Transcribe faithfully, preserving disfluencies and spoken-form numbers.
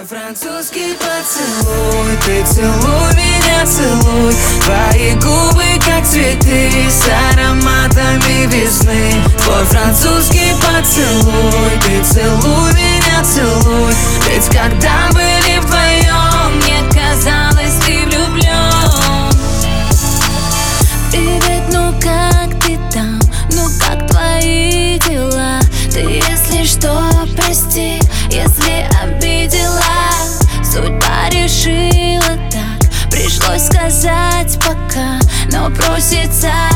Твой французский поцелуй, ты целуй меня, целуй. Твои губы как цветы с ароматами весны. Твой французский поцелуй, ты целуй меня, целуй. Ведь когда были вдвоем, мне казалось, ты влюблен. Привет, ну как ты там? Ну как твои дела? Ты, если что, прости, если обидела. Судьба решила так, пришлось сказать пока, но просится